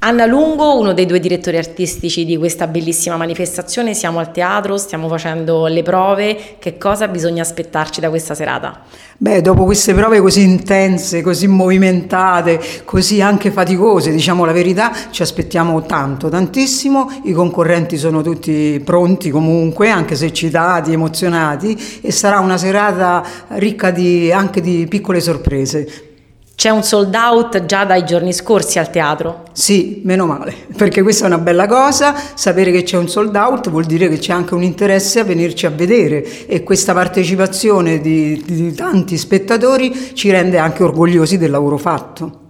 Anna Lungo, uno dei due direttori artistici di questa bellissima manifestazione, siamo al teatro, stiamo facendo le prove, che cosa bisogna aspettarci da questa serata? Beh, dopo queste prove così intense, così movimentate, così anche faticose, diciamo la verità, ci aspettiamo tanto, tantissimo, i concorrenti sono tutti pronti comunque, anche se eccitati, emozionati, e sarà una serata ricca anche di piccole sorprese. C'è un sold out già dai giorni scorsi al teatro? Sì, meno male, perché questa è una bella cosa, sapere che c'è un sold out vuol dire che c'è anche un interesse a venirci a vedere e questa partecipazione di tanti spettatori ci rende anche orgogliosi del lavoro fatto.